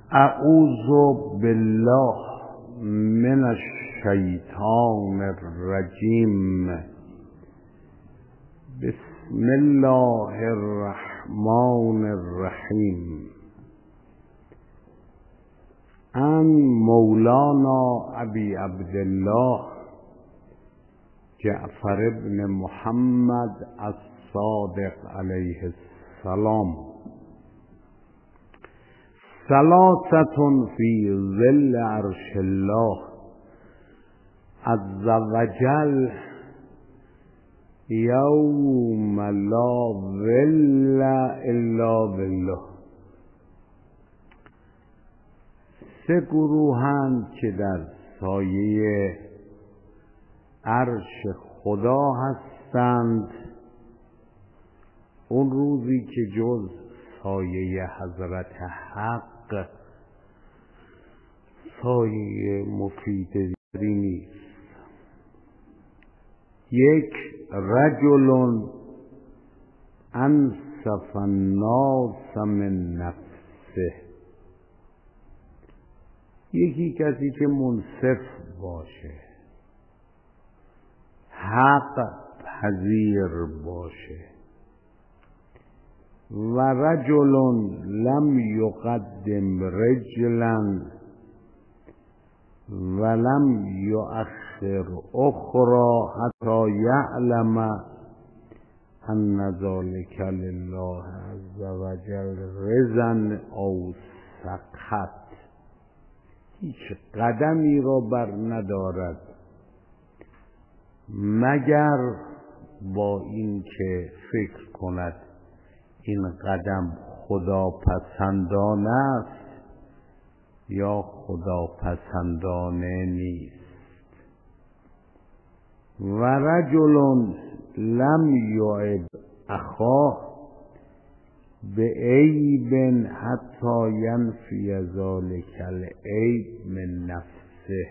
اعوذ بالله من الشیطان الرجیم. بسم الله الرحمن الرحیم. عن مولانا ابی عبدالله جعفر بن محمد الصادق علیه السلام: ثلاثة فی ظل عرش الله عز وجل یوم لا ظل الا ظله. سه گروهند که در سایه عرش خدا هستند اون روزی که جز سایه حضرت حق سایه مفید دیگری نیست. یک، رجل انصف الناس من نفسه، یکی کسی که منصف باشه، حق پذیر باشه. و رجل لم یقدم رجلا ولم یؤخر اخرى حتی یعلم ان ذلک لله عز وجل رضا او سخط. هیچ قدمی را بر ندارد مگر با این که فکر کند این قدم خدا پسندانه است یا خدا پسندانه نیست. و رجل لم یعب اخاه به عیب حتی ینفی ذلک العیب من نفسه،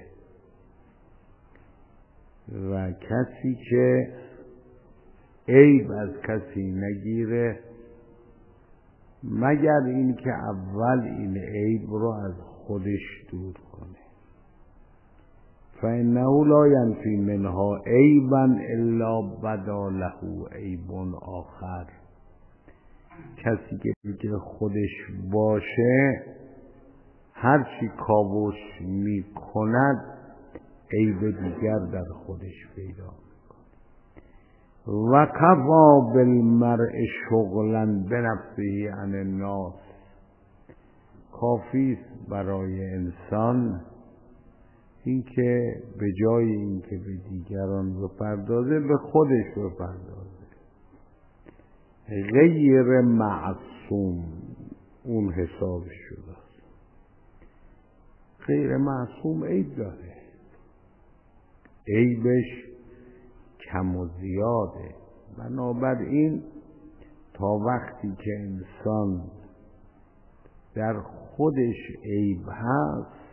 و کسی که عیب از کسی نگیره مگر اینکه اول این عیب رو از خودش دور کنه. فإنه لا ینفی منها عیبا الا بدا له عیب آخر. کسی که خودش باشه هرچی کاوش می کند عیب دیگر در خودش پیدا. و کفا بالمرء شغلا بنفسه عن الناس، کافی است برای انسان اینکه به جای اینکه به دیگران بپردازه به خودش بپردازه. غیر معصوم اون حسابش شده است. غیر معصوم عیب داره، عیبش کم و زیاده. بنابراین تا وقتی که انسان در خودش عیب هست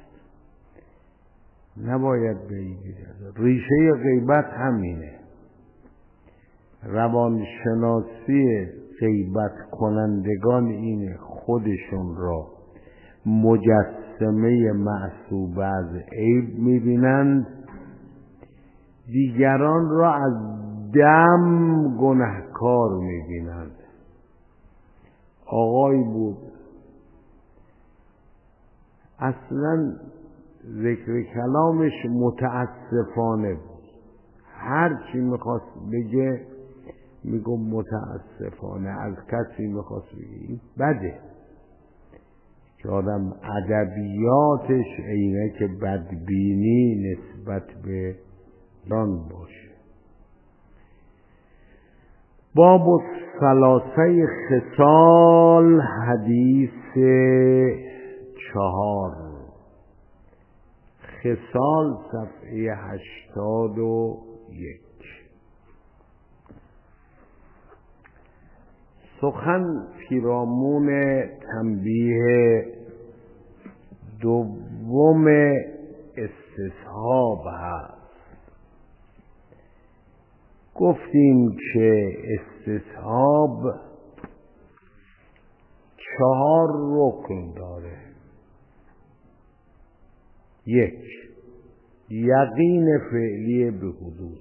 نباید به عیبی داره. ریشه غیبت همینه. روانشناسی غیبت کنندگان اینه خودشون را مجسمه معصوبه از عیب میبینند، دیگران را از دم گنهکار میبینند. آقایی بود اصلا ذکر کلامش متاسفانه بود، هر چی میخواست بگه میگم متاسفانه. از کسی میخواست بگه این بده که آدم ادبیاتش عینک بدبینی نسبت به دان باشه. باب ثلاثه خصال، حدیث 4. خصال صفحه 81. سخن پیرامون تنبیه دوم استصحاب هست. گفتیم که استصحاب 4 رکن داره. یک، یقین فعلی به حدوث.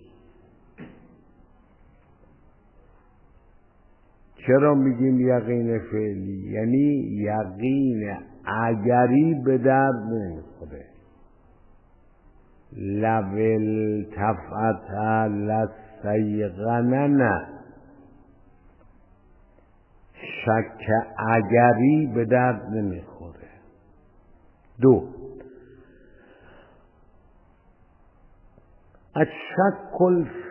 چرا میگیم یقین فعلی؟ یعنی یقین اگری به درد نمیخوره. لو التفت لستیقنن، شک اگری به درد نمیخوره. دو، الشک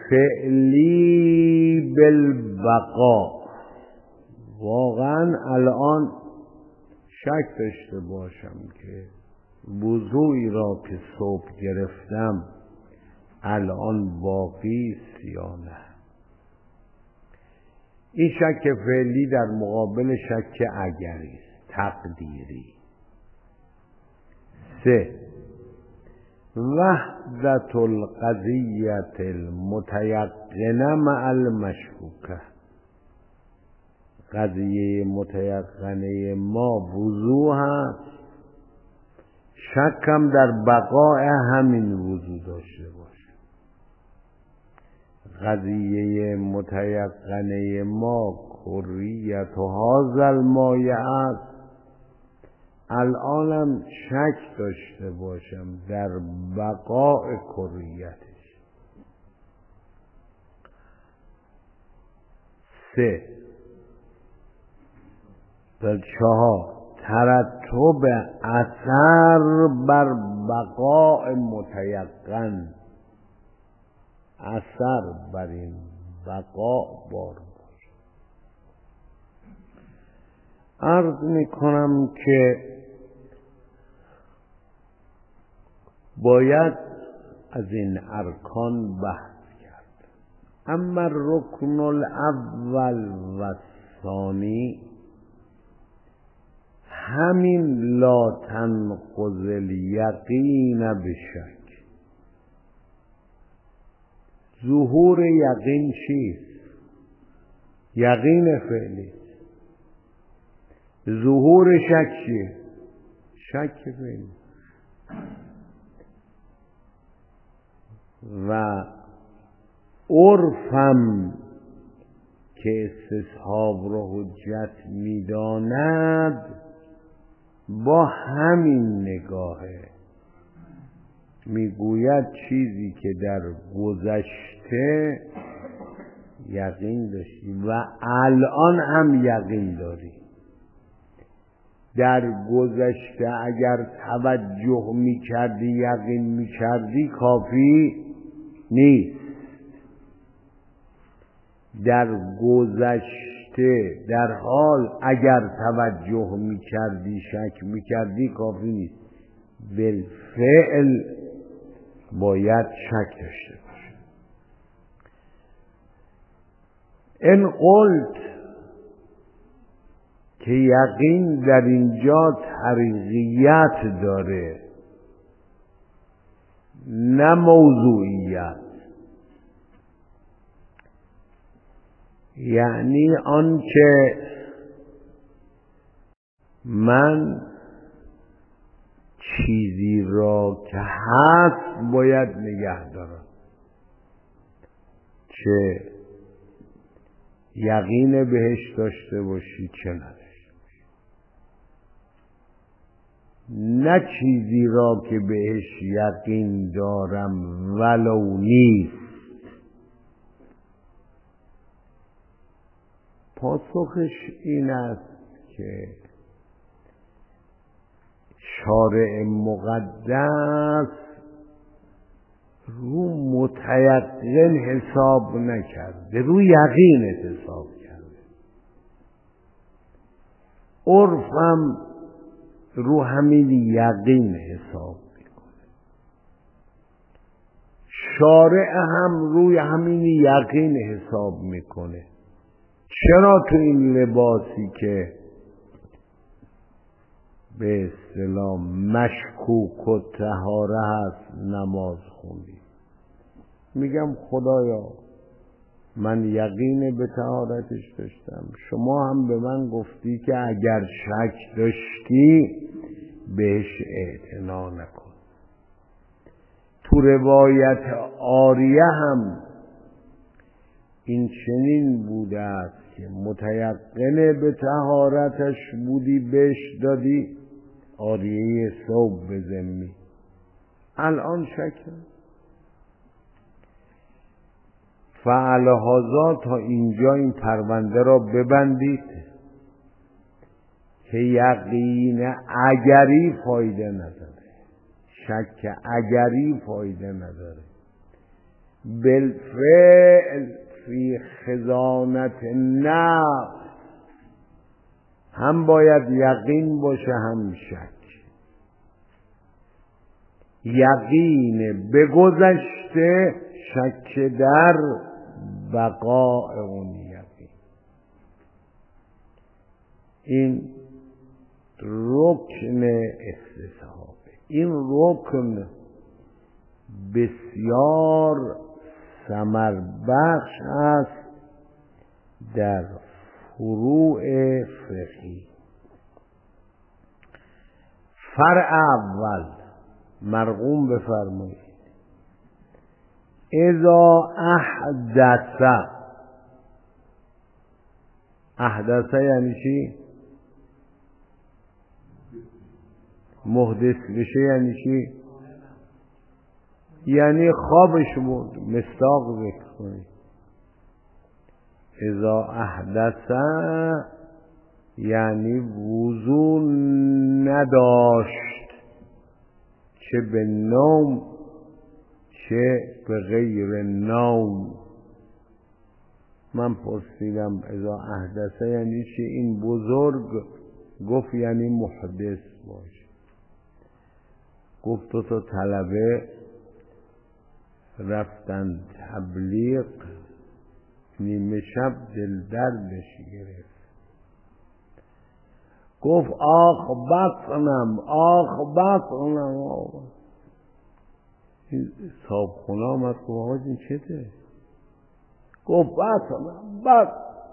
الفعلی بالبقاء. واقعا الان شک داشته باشم که وضوعی را که صبح گرفتم الان باقی است یا نه. این شک فعلی در مقابل شک اگری است، تقدیری. سه، وحدت القضیت المتیقنه مع المشکوکه. قضیه متیقنه ما وضوح هست، شکم در بقای همین وضوح داشته باشه. قضیه متیقنه ما کریت و هذا المایع است، الانم شک داشته باشم در بقای کریتش. سه، در چهار، ترتب اثر بر بقاء متیقن، اثر بر این بقاء بار باشه. عرض میکنم که باید از این ارکان بحث کرد. اما رکن الاول و ثانی، همین لا تنقض الیقین بشک. ظهور یقین چیست؟ یقین فعلی. ظهور شک چیه؟ شک فعلی. و عرفم که استصحاب را حجت میداند با همین نگاهه، میگوید چیزی که در گذشته یقین داشتی و الان هم یقین داری، در گذشته اگر توجه میکردی یقین میکردی کافی نیست. در گذشته در حال اگر توجه میکردی شک میکردی کافی نیست، بالفعل باید شک داشته باشه. ان قلت که یقین در اینجا طریقیت داره نه موضوعیت، یعنی آنچه من چیزی را که هست باید نگه دارم، چه یقین بهش داشته باشی چه نداشته باشی. نه چیزی را که بهش یقین دارم ولو نیست. پاسخش این است که شارع مقدس رو متیقن حساب نکرده، رو یقین حساب کرده. عرفم رو همین یقین حساب میکنه، شارع هم روی همین یقین حساب میکنه. چرا تو این لباسی که به اصطلاح مشکوک و طهاره هست نماز خوندی؟ میگم خدایا من یقین به طهارتش داشتم، شما هم به من گفتی که اگر شک داشتی بهش اعتنا نکن. تو روایت عاریه هم این چنین بوده است که متیقن به طهارتش بودی بهش دادی عاریه ثوب به ذمی. الان شکل فعلهازا تا اینجا این پرونده را ببندید که یقین اگری فایده نداره، شک اگری فایده نداره. بالفعل فی خزانت نفس هم باید یقین باشه هم شک. یقین به گذشته، شک در بقاء اون یقین. این رکن استصحابه. این رکن بسیار ثمر بخش است در فروع فقهی. فرع اول مرقوم بفرمایید. اذا احدث یعنی چی؟ محدث بشه یعنی چی؟ یعنی خوابش بود. مصداق ذکر کنید. اذا احدث یعنی وضو نداشت، چه به نوم چه به غیر نوم. من پرسیدم اذا احدث یعنی چی؟ این بزرگ گفت یعنی محدث باشه. گفت تو طلبه رفتن تبلیغ، نیمه شب دل دردش گرفت. گفت آخ بطنم. این صاحب خونه آمد گفت آقا این چته؟ گفت بطنم.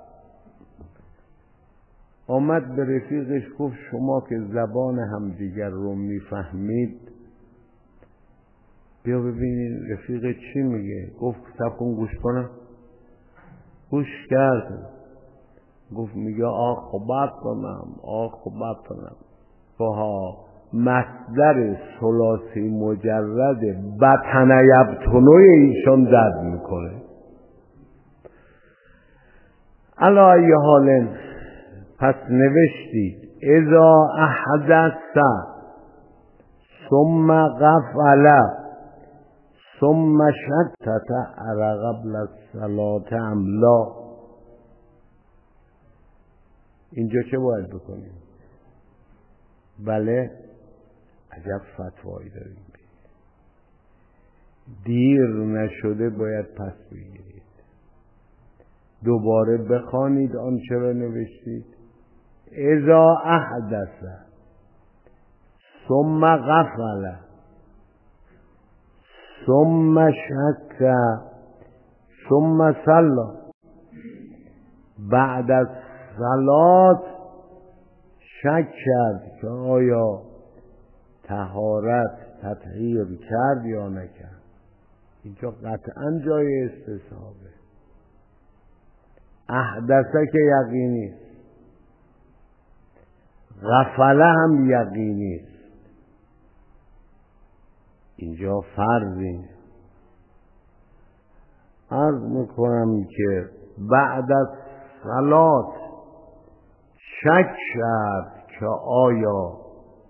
آمد به رفیقش گفت شما که زبان همدیگر رو میفهمید بیا ببینید رفیق چی میگه. گفت صبر کن گوش کنم. گوش کرد. گفت میگه آخ بطنم. فها مصدر ثلاثی مجرد بطن یبطنوی ایشان درد میکنه. علی ای حال پس نوشتید اذا احدث ثم غفل ثم شتت ارى قبل الصلاة ام لا. اینجا چه باید بکنیم؟ بله عجب فتوایی داریم. دیر نشده باید پس بگیرید. دوباره بخوانید آنچه را نوشتید. اذا احدث ثم غفل ثم شک ثم صلی بعد از صلات شک کرد که آیا طهارت تطهیر کرد یا نکرد. اینجا قطعا جای استصحابه. احدثه که یقینی است، غفله هم یقینی است. اینجا فرضی عرض میکنم که بعد از صلات شک کرد که آیا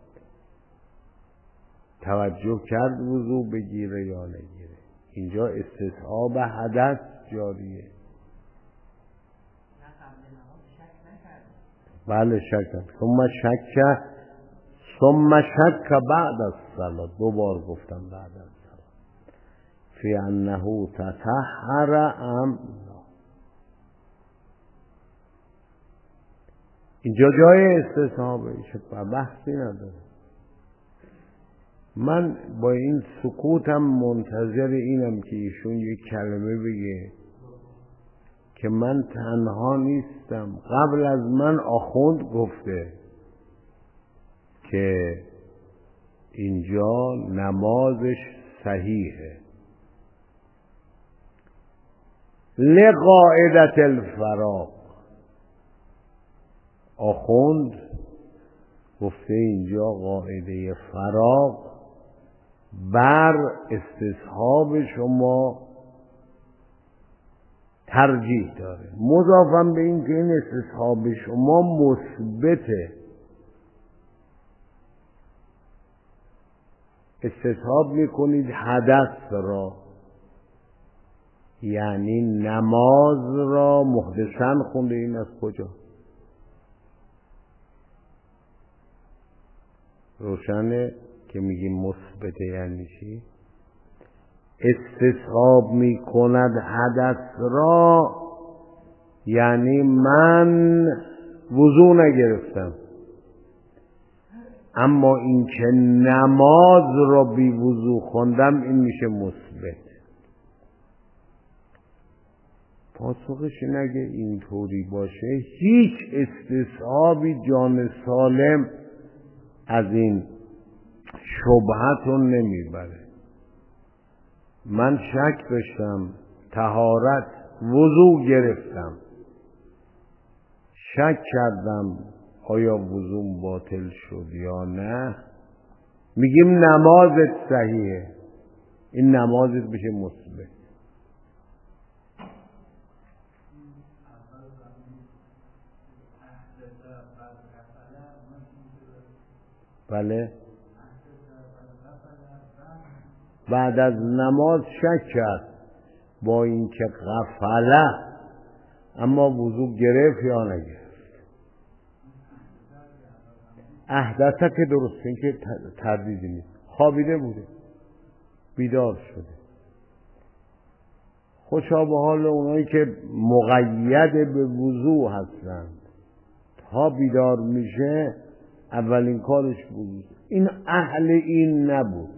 توجه کرد وضو بگیره یا نگیره. اینجا استصحاب حدث جاریه. بله شک کرد. ثم شک بعد از صلات. دو بار گفتم بعد از صلات. فی انه تطهر ام لا. اینجا جای استصحابه. چه بحثی نداره. من با این سکوتم منتظر اینم که ایشون یک کلمه بگه که من تنها نیستم. قبل از من آخوند گفته که اینجا نمازش صحیحه. لقاعدة الفراغ، آخوند گفته اینجا قاعده فراغ بر استصحاب شما ترجیح داره، مضافاً به این که این استصحاب شما مثبته. استصحاب میکنید حدث را، یعنی نماز را محدثاً خونده. این از کجا؟ روشنه که میگیم مثبته یعنی چی؟ استصحاب میکند حدث را، یعنی من وضو نگرفتم، اما این که نماز را بی وضو خوندم این میشه مثبت. پاسخش اینه اگه اینطوری باشه هیچ استصحابی جان سالم از این شبهتون نمیبره. من شک داشتم، طهارت وضو گرفتم، شک کردم آیا وضوم باطل شد یا نه، میگیم نمازت صحیحه، این نمازت بشه مثبت. بله، بعد از نماز شک کرد با اینکه غفله، اما وضو گرفت یا نگرفت. احدثه که درسته، این که تردیدی نیست. خوابیده بوده، بیدار شده. خوشا به حال اونایی که مقید به وضو هستند، تا بیدار میشه اولین کارش بود. این اهل این نبود،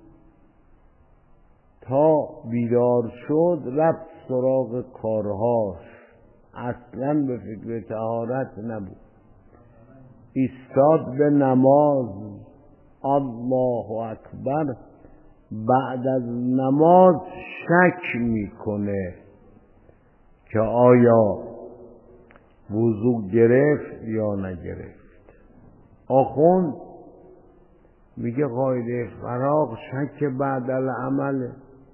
تا بیدار شد رفت سراغ کارهاش، اصلا به فکر طهارت نبود. ایستاد به نماز، الله اکبر، بعد از نماز شک میکنه که آیا وضو گرفت یا نگرفت. آخوند میگه قاعده فراغ شک بعد العمل،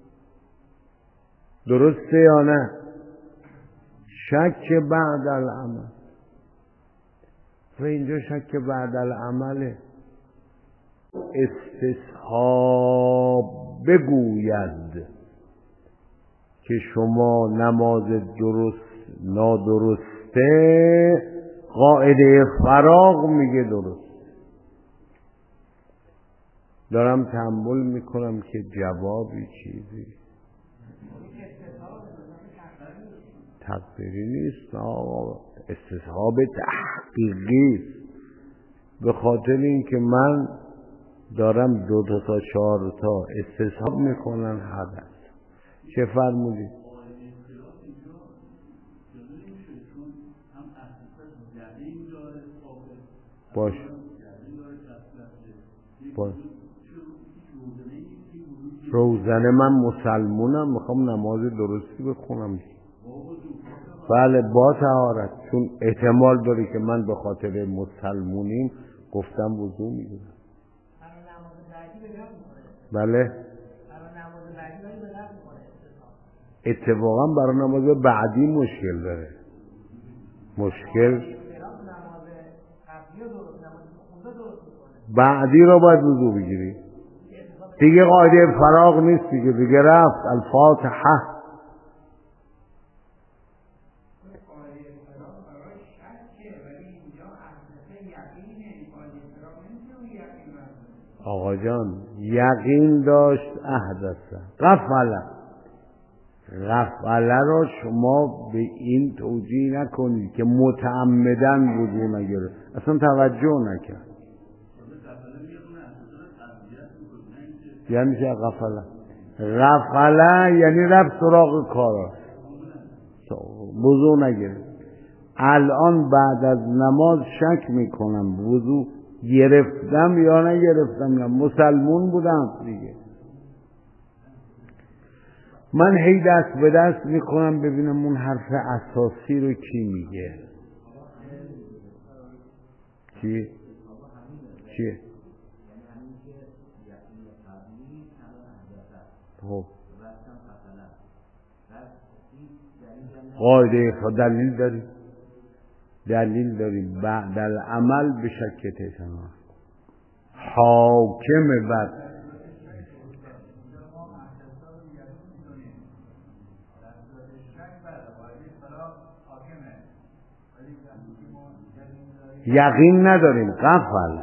درسته یا نه؟ شک بعد العمل، و اینجا شک بعد العمله. استصحاب بگوید که شما نماز درست نادرسته، قاعده فراغ میگه درست. دارم تأمل میکنم که جوابی چیزی تقدیری نیست، استصحاب تحقیقی است. به خاطر اینکه من دارم 2 تا 4 تا استصحاب میکنن حدث. چه فرمودید؟ باش روزنه من مسلمونم، میخوام نماز درستی بخونم. بله با طهارت، چون احتمال داره که من به خاطر مسلمونیم گفتم وضو میگیرم. بله اتفاقا برای نماز بعدی مشکل داره. مشکل بعدی رو باید وضو بگیری دیگه، قاعده فراغ نیست دیگه رفت. الفاتحه. آقا جان یقین داشت احدثه، غفله را شما به این توجیه نکنید که متعمدن وضو نگرفت، اصلا توجه نکرد. یعنی چه غفله یعنی رفت سراغ کاراش، وضو نگرفت. الان بعد از نماز شک میکنم وضو گرفتم یا نگرفتم، نه مسلمون بودم دیگه. من هی دست به دست میکنم ببینم اون حرف اساسی رو کی میگه. چی؟ چی؟ خب قاعده دلیل داریم، دلیل داریم. بعد العمل به شک تشنع حاکم بر یقین نداریم. قفل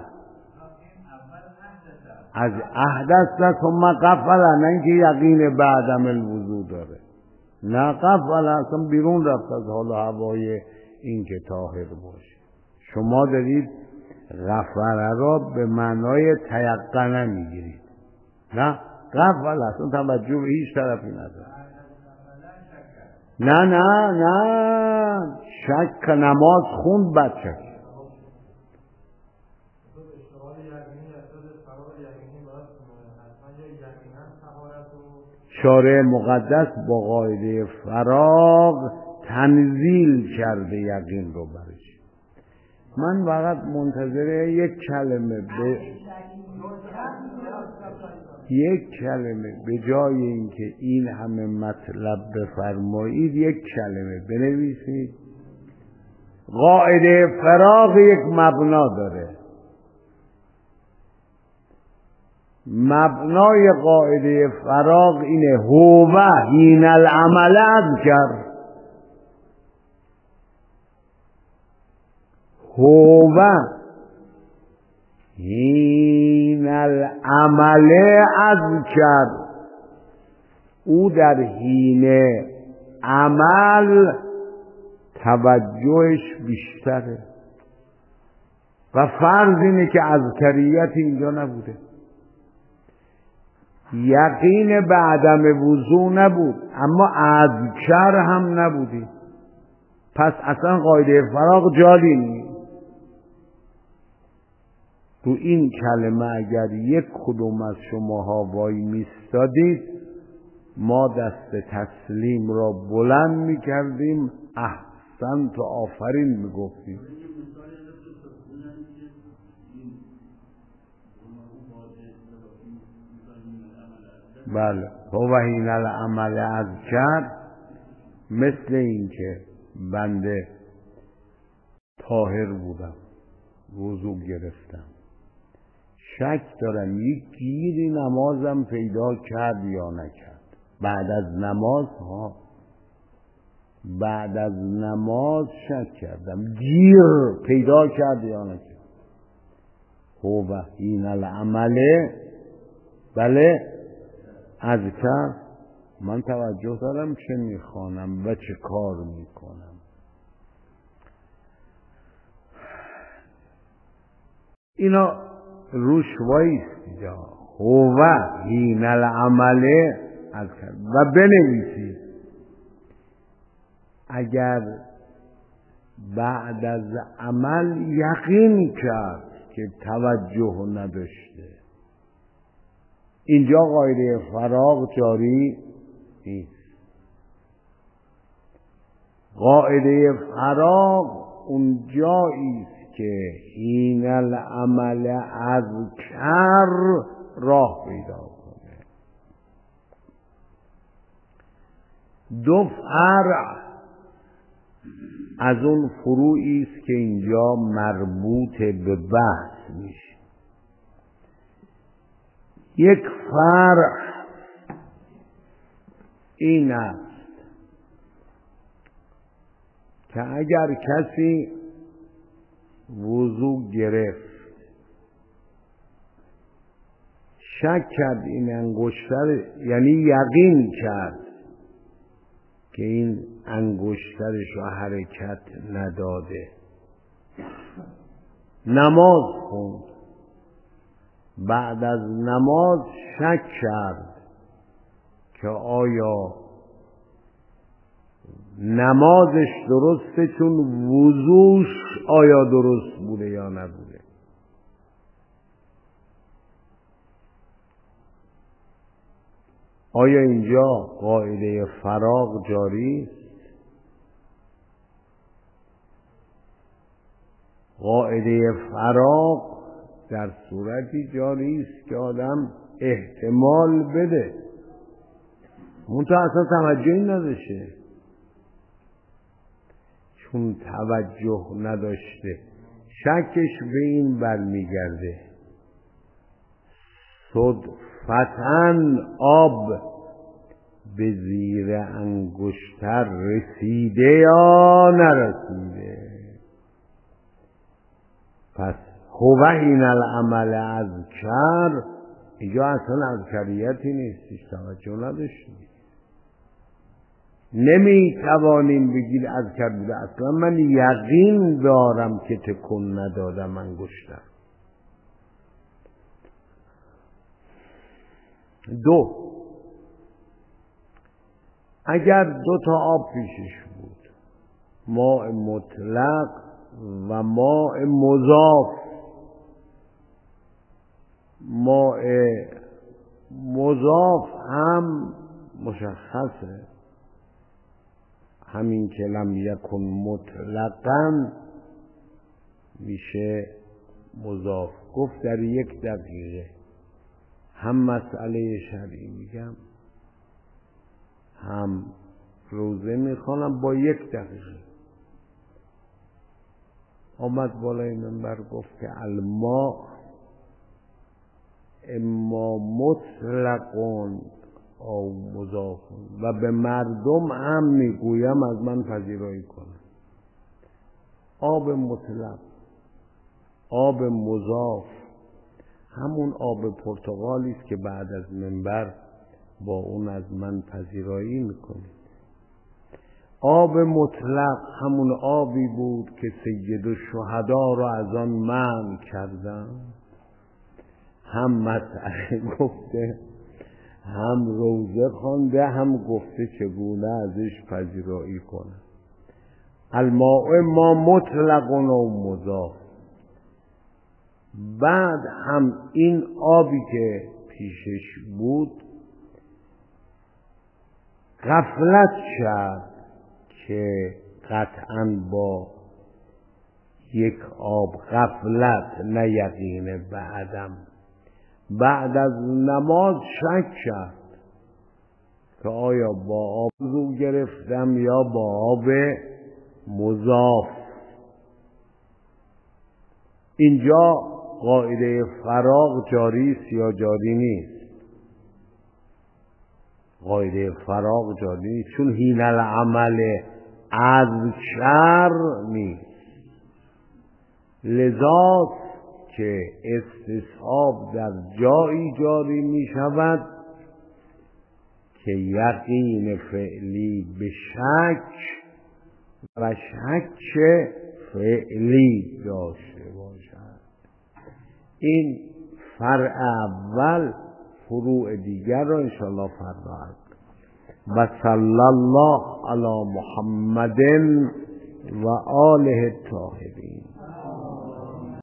از احدث ثم قفل، نه اینکه یقین بعدم الوضو داره. نه قفل اصلا بیرون رفت از حال و هوای این که طاهر باشه. شما دارید غفله را به معنای تیقنه میگیرید. نه قفل اصلا توجه به هیچ طرفی نداره. نه نه نه شک نماز خوند بعد شک. شارع مقدس با قاعده فراغ تنزیل کرده یقین رو برش. من فقط منتظر یک کلمه به جای اینکه این همه مطلب بفرمایید یک کلمه بنویسید. قاعده فراغ یک مبنا داره. مبنای قاعده فراغ اینه هو حین العمل اذکر. هو حین العمل اذکر، او در حین عمل توجهش بیشتره و فرض اینه که اذکریت اینجا نبوده. یقین به عدم وضو نبود اما اذکر هم نبودی، پس اصلا قاعده فراغ جاری نیست. تو این کلمه اگر یک کدوم از شماها وای میستادید ما دست تسلیم را بلند میکردیم، احسن تو آفرین میگفتیم. بله هو حین العمل اذکر، مثل این که بنده طاهر بودم وضو گرفتم، شک دارم یک گیری نمازم پیدا کرد یا نکرد. بعد از نماز بعد از نماز شک کردم گیر پیدا کرد یا نکرد. هو حین العمل بله اذکر. من توجه دارم چه میخوانم و چه کار میکنم. اینا روش وایستید. هو حین العمل اذکر و بنویسید. اگر بعد از عمل یقین کرد که توجه نداشته، اینجا قاعده فراغ جاری نیست. قاعده فراغ اون جایی است که حین العمل اذکر راه پیدا کنه. دو فرع از اون فروعی است که اینجا مربوط به بحث میشه. یک فرع این است که اگر کسی وضو گرفت شک کرد این انگشتر، یعنی یقین کرد که این انگشترش رو حرکت نداده، نماز خوند، بعد از نماز شک کرد که آیا نمازش درسته چون وضوش آیا درست بوده یا نبوده. آیا اینجا قاعده فراغ جاری است؟ قاعده فراغ در صورتی جاری است که آدم احتمال بده، منتها اصلا توجهی نداشته. چون توجه نداشته شکش به این برمیگرده صدفتاً آب به زیر انگشتر رسیده یا نرسیده. پس هو این العمل اذکر، اینجا اصلا اذکریتی نیستش، توجه نداشتیم. نمیتوانیم بگید اذکر بوده. اصلا من یقین دارم که تکون ندادم انگشتر. دو، اگر دو تا آب پیشش بود، ماء مطلق و ماء مضاف، ماء مضاف هم مشخصه، همین که لم یکن مطلقاً میشه مضاف. گفت در 1 دقیقه هم مسئله شرعی میگم، هم روزه میخوانم، با 1 دقیقه آمد بالای منبر گفت که الماء اما مطلقون او مضافون، و به مردم هم میگویم از من پذیرایی کنم. آب مطلق، آب مضاف، همون آب پرتقالی است که بعد از منبر با اون از من پذیرایی میکنید. آب مطلق همون آبی بود که سید الشهدا را از آن منع کردن. هم مسئله گفته، هم روزه خوانده، هم گفته چگونه ازش پذیرایی کنه. الماء ما مطلق و مضاف. بعد هم این آبی که پیشش بود غفلت کرد که قطعاً با 1 آب غفلت، نه یقین بعدم، بعد از نماز شک کرد که آیا با آب وضو گرفتم یا با آب مضاف. اینجا قاعده فراغ جاری است یا جاری نیست؟ قاعده فراغ جاری نیست، چون حین العمل اذکر نیست. لذا که استصحاب در جایی جاری می شود که یقین فعلی به شک و شک فعلی داشته باشد. این فرع اول، فروع دیگر را انشاءالله فردا عرض. و صلی الله علی محمد و آله الطاهرین.